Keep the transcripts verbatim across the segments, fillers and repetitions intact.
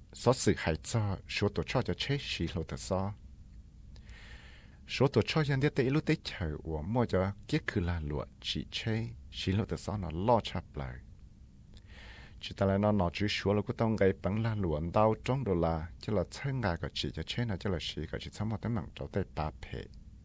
số sự hại cho số tổ cho cho chế xí lô tờ so số tổ cho dân địa tây lúc tây chờ của mua cho kết cứ là lụa chỉ chế xí lô tờ so nó lo chập lại chỉ ta lại nó nó chỉ số là cái tông cái bằng là lụa đau trong đồ là cho là chân ngài cái chỉ cho chế nó cho là xí cái chỉ xong một tấm bằng cho tay ba phe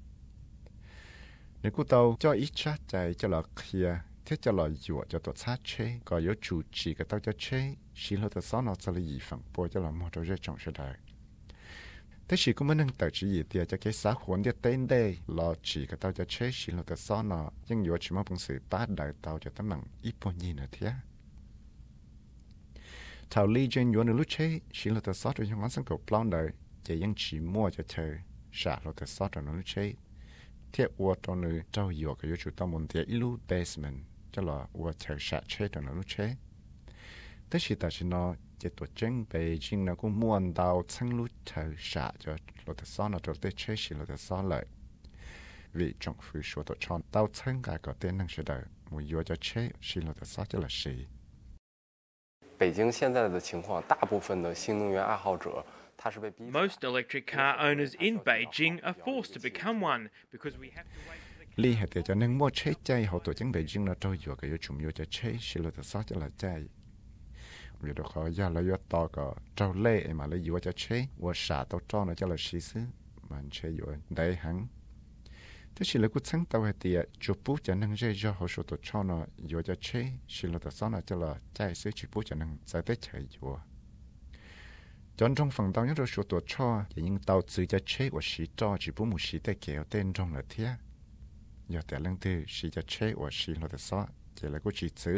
nếu cái tàu cho ít chát chạy cho là kia thế cho là dựa cho tổ sát chế có yếu chủ chỉ cái tàu cho chế xí lô tờ so nó sẽ là gì phần bồi cho là một trong những trong sự đại thế chỉ cũng mới nâng tới chỉ gì thì cho cái xã hội địa tên đây là chỉ cái tàu cho chế xí lô tờ so nó nhưng yếu chỉ một bằng sự bắt đại tàu cho tấm bằng ít bao nhiêu nữa thế thảo lý trên yếu nữa lúc chế xí lô tờ so rồi trong ngón sang cầu plon đời chỉ những chỉ mua cho chơi xả lô tờ so rồi nó lúc chế thế ở trong nơi trâu yếu cái yếu chủ tàu muốn thì ilu basement cho là ở chơi xả chế rồi nó lúc chế thế chỉ ta chỉ nó chỉ tổ chức Beijing nó cũng muốn đào chân lúc chơi xả cho lô tờ so nó rồi tới chế xí lô tờ so lại vì trong phu số tổ chọn đào chân cái có tên năng sẽ đời một yếu cho chế xí lô tờ so cho là gì 北京现在的情况，大部分的新能源爱好者，他是被逼。 Most electric car owners in Beijing are forced to become one because we have to wait for the. lý hệ để cho nên mua chế chay họ tổ chức Beijing nó trâu yếu cái yếu chủ yếu cho chế xí lô tờ so cho là chay vì đó khó giờ lấy yếu to có trâu lê mà lấy yếu cho chế và xả tàu cho nó cho là xí xứ mà chế yếu đấy hắn thế chỉ là cái sáng tàu hệ thì chụp bút cho nên dễ cho họ số tổ cho nó yếu cho chế xí lô tờ so nó cho là chay xứ chụp bút cho nên giải tới chế yếu chọn trong phần tàu nhất là số tổ cho thì những tàu tự cho chế và xí cho chỉ bút một xí tay kéo tên trong là thế giờ tại lần thứ xí cho chế và xí lô tờ so chỉ là cái chỉ chữ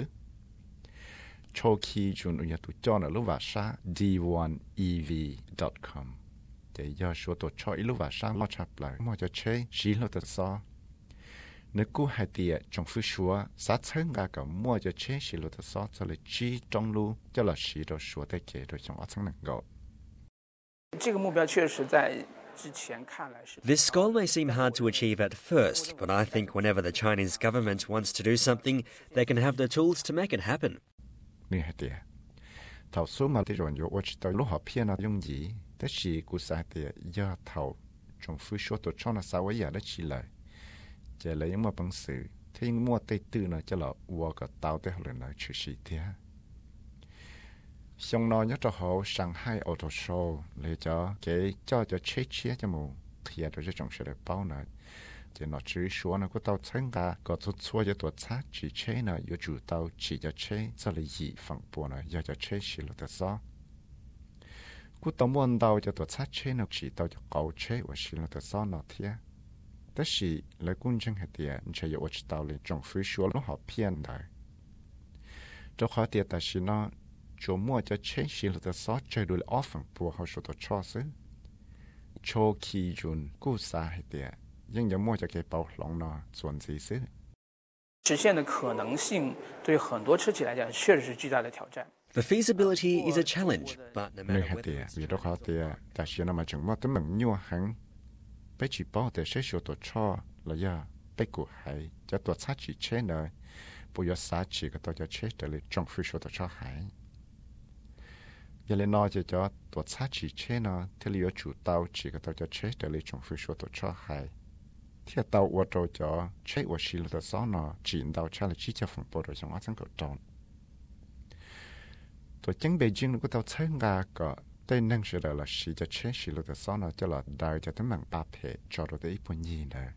cho khi chúng tôi tụi cho nó lúc vào sa d one e v dot com để giờ số tổ cho ít lúc vào sa lo chập lại mà cho chế xí lô tờ so nếu cú hai tiệt trong phu xua sát chân gà cả mua cho chế xí lô tờ so cho là chỉ trong lu cho là xí đồ xua tay kế rồi trong ở chân năng gạo 这个目标确实在之前看来是 This goal may seem hard to achieve at first, but I think whenever the Chinese government wants to do something, they can have the tools to make it happen. như hai tiệt thầu số mà tới rồi nhiều ở tới lúc họ phiền nó dùng gì thế chỉ cú sai tiệt giờ thầu trong phu số tổ cho nó sao ấy giờ đó chỉ lại chỉ là những mà bằng sự thế nhưng mua tây tư nó cho là uo cái tàu tới họ lên nói chuyện gì thế xong nó nhớ cho họ Shanghai Auto Show để cho cái cho cho chế chế cho mù thì ở đó trong sẽ được bao này thì nó chỉ số nó có tàu chân cả có chút xua cho tổ chức chỉ chế nó có chủ tàu chỉ cho chế cho là gì phần bộ này giờ cho chế chỉ là tự do cú tàu muốn tàu cho tổ chức chế nó chỉ tàu cho cầu chế và chỉ là tự do nó thếแต่สิเลยกุ้งจังเหตียนใช้ยอดตาวเลยจงฟื้นชัวแล้วหอบเพี้ยนได้เจ้าขอเตียแต่สินะจมัวจะเช็คสิเราจะซอสใจดูแลออฟฝั่งปัวเขาสุดชอบซื้อโชคีจุนกู้สาเหตียยังยังมัวจะเก็บเป่าหลงนอส่วนสีซื้อ实现的可能性对很多车企来讲确实是巨大的挑战 The feasibility is a challenge, but no เลย matter เหตีย whether vì đó khóเตียแต่สินะมาจังว่าตั้งมันยัวหังไปจีบเอาแต่ใช้ชัวตัวช่อแล้วยาไปกูหายจะตัวชัดจีเช่นเลยปุยสาจีก็ตัวจะเช่นแต่เลยจงฟื้นชัวตัวช่อหายยาเลนอจะจะตัวชัดจีเช่นนะที่เหลือจูเตาจีก็ตัวจะเช่นแต่เลยจงฟื้นชัวตัวช่อหายที่เตาวัวโตจะเช่นว่าชีลตัวซ้อนนะจีนเตาชาเลยจีจะฝังปวดโดยจังหวะสังเกตจอนตัวจังเบจิงก็ตัวเชิงกาก็ได้นั่งเฉยๆละชีจะเช่นชีลตัวซ้อนนะจะหลอดได้จะต้องมั่งปาเพจอดได้อีปุ่นยีนเลย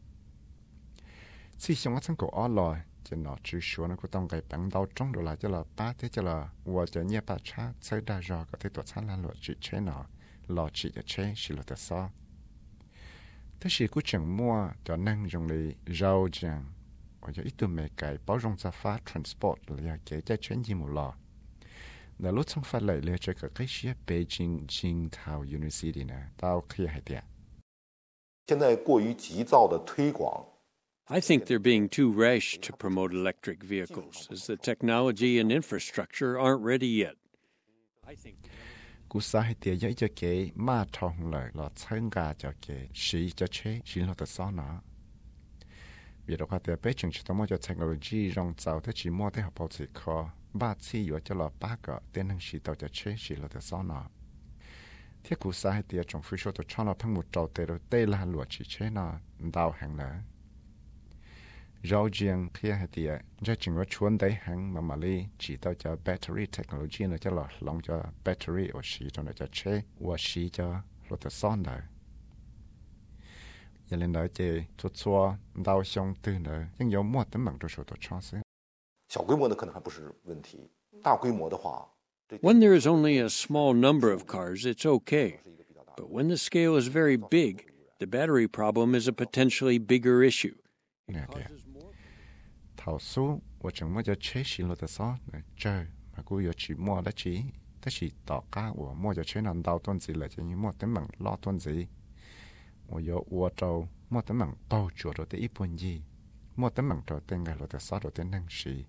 สิ่งที่ฉันก็อ้อลอยจะนอชื่อชัวนะก็ต้องไปปังดาวจงดูแลจะหลอดป้าที่จะหลอดว่าจะเนี่ยป้าชาใช้ได้รอก็ที่ตัวฉันละหลอดจีเช่นนอหลอดจีจะเช่นชีลตัวซ้อนแต่ชีกูจังมัวจะนั่งตรงนี้เราจังว่าจะอีตัวเมไก่包容จะฟ้า transport เลยเก๋จะเช่นยี่หมู่หลอแต่รถช่างฟ้าเลยเลยจะกับใกล้เชียเบจิงจิงทาว University 呢到可以还点现在过于急躁的推广 I think they're being too rash to promote electric vehicles, as the technology and infrastructure aren't ready yet. I think. กูสาเหตุยังจะเก๋มาทองเลยหลอดเชิงกาจะเก๋สีจะเช่สีหลอดซ้อนนะวิธีการเตะไปจึงจะต้องมาจากเทคโนโลยีรองเจ้าที่จีมอได้หับเอาสิคอบ้าซี่อยู่จะหลอดป้าก็เต้นหนังสีต่อจะเช่สีหลอดซ้อนนะ thiết cụ sai thì trong phía sau tôi cho nó phăng một trâu tê rồi tê là lụa chỉ chế nó đào hàng nữa rau riêng khi hay thì ra chừng có chuồn đấy hàng mà mà li chỉ tao cho battery technology nó cho là lòng cho battery ở xí cho nó cho chế và xí cho rồi tôi son đấy giờ lên đó chơi chút xua đào xong từ nữa nhưng有么等忙着说的尝试小规模的可能还不是问题，大规模的话。 When there is only a small number of cars, it's okay. But when the scale is very big, the battery problem is a potentially bigger issue. nè kìa thảo số và chẳng mua cho chế xí lô tờ xó nè chơi mà cô giờ chỉ mua đã chỉ ta chỉ tỏ cá và mua cho chế nào đào tuần gì là chỉ như mua tấm bằng lo tuần gì và giờ và trâu mua tấm bằng tàu chuột rồi tới ít buồn gì mua tấm bằng trâu tên ngày lô tờ xó rồi tên năng xí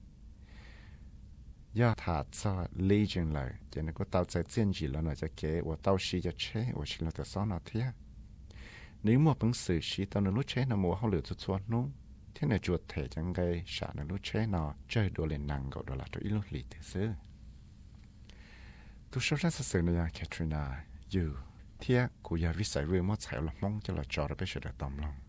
giờ thà cho lý trình lại cho nên có tao sẽ diễn gì là nóจะเก๋ว่าtao xí cho chế và xí lô tờ xó nó thế nếu mua bằng sự xí tao nó lúc chế nó mua họ lựa chút chút nó thế này chuột thể chẳng gây sợ nó lúc chế nó chơi đồ lên năng gọi đó là tôi ít lúc lì thế xứ tôi sắp ra sự này Katrina you thế cụ giờ viết sai rồi mất sai là mong cho là cho nó biết sự được tầm lòng